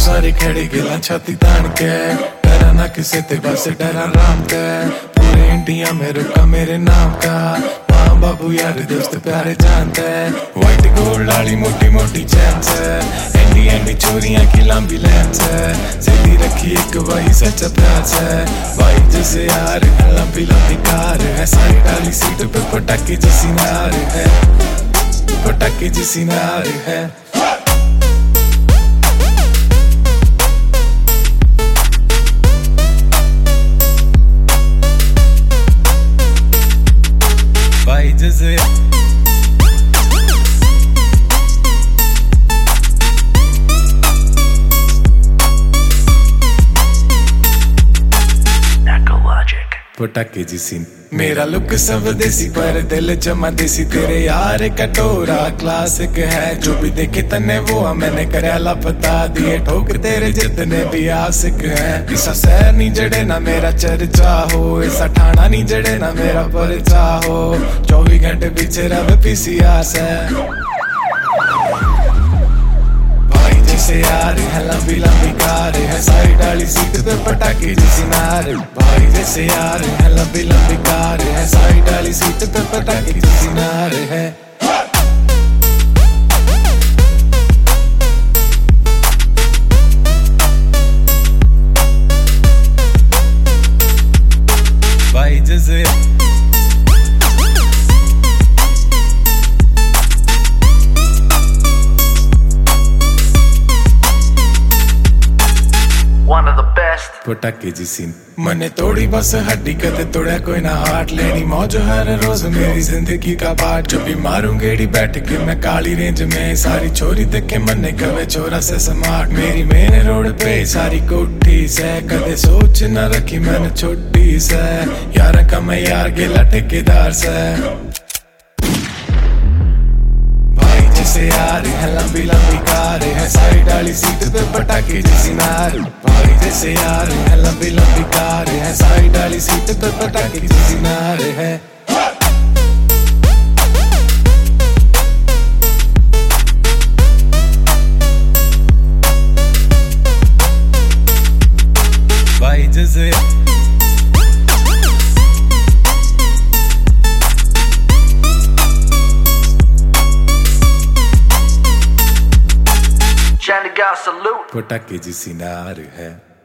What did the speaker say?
सारे खड़े गिला छाती तान के, डरा ना किसे ते बस डरा राम के। पूरे इंडिया में रुका मेरे नाम का, माँ बाबू यार दोस्त प्यारे जानते। व्हाइट गोल्ड वाली मोटी मोटी चैन से, एंडी चोरियां की लंबी लाइन से, सीधी रखी एक वही सच्चा प्यार से। भाई जैसे यार लंबी लंबी कार है, साइड वाली सीट पे पटाखे जैसी नार है, पटाखे जैसी नार है। भाई जैसे पटाखे जिसी। मेरा लुक सब देसी पर दिल जमा देसी, तेरे यार कटोरा क्लासिक है। जो भी देखे तने वो मैंने करेला बता दिए, ठोक तेरे जितने भी आशिक है। ऐसा शहर नहीं जड़े ना मेरा चर्चा हो, ऐसा ठाना नहीं जड़े ना मेरा परिचा हो। 24 घंटे पीछे रवे पीसीआर से। जैसे यार है लंबी लंबी कार है, साइड वाली सीट पे पटाखे जैसी नार। भाई जैसे यार है लंबी लंबी कार है, साइड वाली सीट पे पटाखे जैसी नार है। भाई जैसे पटाखे जिसी। मने तोड़ी बस हड्डी कदे तोड़ा कोई ना हार्ट, लेनी मौज हर रोज मेरी जिंदगी का पार्ट। जब भी मारूं गेड़ी बैठ के मैं काली रेंज में, सारी छोरी देखे मने कवे छोरा से स्मार्ट। मेरी मेन रोड पे सारी कोठी से, कदे सोच न रखी मैंने छोटी से। यार का मैं यार गेला ठेकेदार से। जैसे यार है लंबी लंबी कार है, साइड वाली सीट पे पटाखे जैसी नार। भाई जैसे यार है लंबी लंबी कार है, साइड वाली सीट पे पटाखे जैसी नार है। भाई जैसे पटाखे जैसी नार है।